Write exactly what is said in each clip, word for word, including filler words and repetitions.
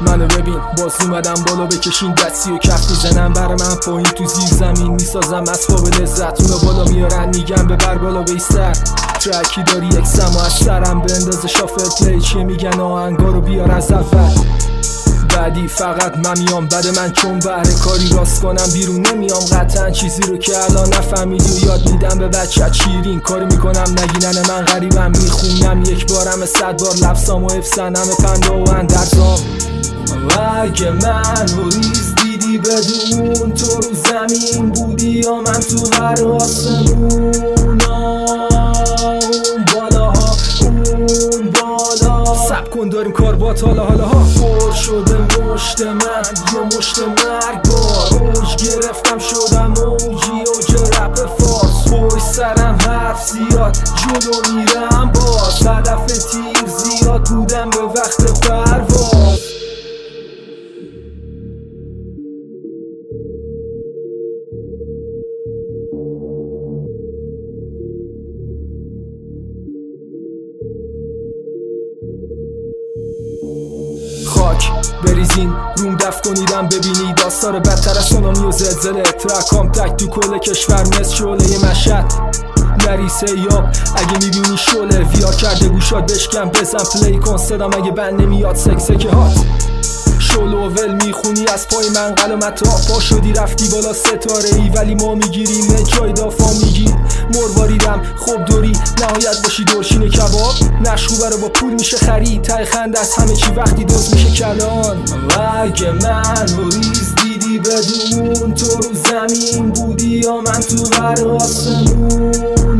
منو ببین باز اومدم بالا بکشین دستی و کف میزنم برا من پایین تو زیر زمین میسازم از خواب لذت اونو بالا میارن میگم ببر بالا بیستر ترکی داری یک سما از سرم بندازه شافل پلی چیه میگن آهنگا رو بیار از اول بعدی فقط من میام بعد من چون بهره کاری راست کنم بیرون نمیام قطعا چیزی رو که الان نفهمیدی و یاد میدم به بچه شیرین کاری میکنم نگینن من غریبم میخونم یک بارم صد بار لفظام و حفظن همه پنده و اندرزام و اگه من رو ریز دیدی بدون تو رو زمین بودی یا من تو غر آسمون اون بالاها اون بالا سب کن داریم کار با حالا حالا ها پر شده مشت من یه مشت مرگبار اوج گرفتم شدم اوجی اوج رپ فارس پای سرم حرف زیاد جلو میرم باز هدف تیر زیاد بودم به وقت پرواز خاک بریزین روم دف کنیدم ببینی داستار بدتر از سونامی و زلزله ترکام تک تو کل کشور مثل شعله مشهد نریسه یاب اگه میبینی شعله ویار کرده گوشات بشکم بزن پلی کن صدام اگه بند نمیاد سکسکه هات شلو و ول میخونی از پای من قلمت ها پا شدی رفتی بالا ستاره ای ولی ما میگیریم جای دافا میگی مرواریدم خوب دوری نهایت باشی دورشین کباب نشخوبه رو با پول میشه خرید تای خند از همه چی وقتی دوست میشه کلان و اگه من رو ریز دیدی بدون تو رو زمین بودی یا من تو غر آسمون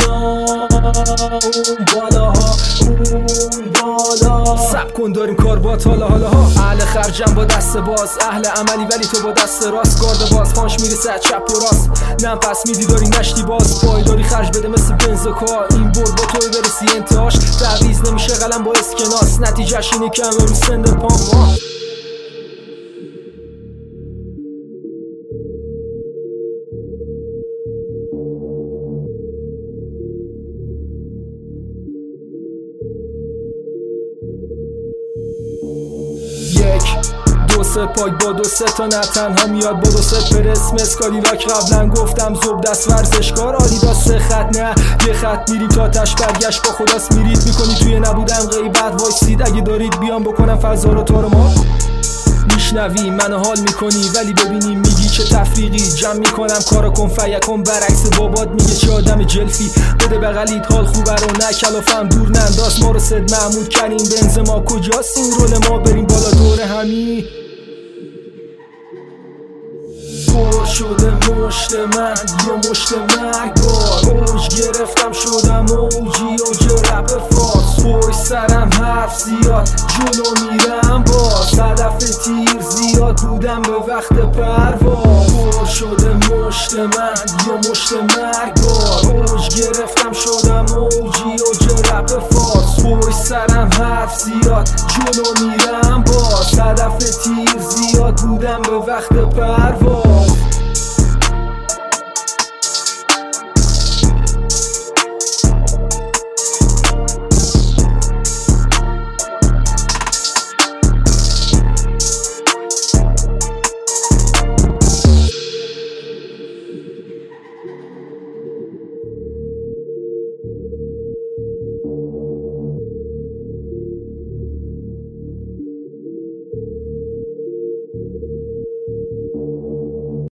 اون بالاها اون بالا سب کن داریم کار با حالا حالا ها اهل خرجم با دست باز اهل عملی ولی تو با دست راست گارد باز پانش میرسه چپ و راست نم پس میدی داری نشتی باز پایداری خرج بده مثل بنز و کار این برد با توی برسی انتهاش تعویض نمیشه قلم با اسکناس نتیجهش اینه که همه رو سند پام ها یک دو سه پاک با دو سه تا نه تنها میاد با دو سه پرس مسکالی لاک قبلا گفتم زوب دست ورزشکار آلی دست سه خط نه یه خط میریم تا تش برگشت با خداست میرید میکنی توی نبودم غیبت وایسید اگه دارید بیام بکنم فضا رو تو رو ما میشنوی منو حال میکنی ولی ببینی میگی چه تفریقی جمع میکنم کارو کن فیکن برعکس بابات میگه چه آدم جلفی بده بغلیت حال خوبه رو نه کلافم دور ننداز ما رو صد محمود کریم بنز ما کجاست این رول ما بریم بالا دور همی پر شده مشت من یه مشت مرگبار اوج گرفتم شدم اوجی اوج رپ فارس پای سرم حرف زیاد جلو میرم باز هدف تیر زیاد بودم به وقت پرواز پر شده مشت من یه مشت مرگبار اوج گرفتم شدم اوجی اوج رپ فارس پای سرم حرف زیاد جلو میرم باز هدف تیر زیاد بودم به وقت پرواز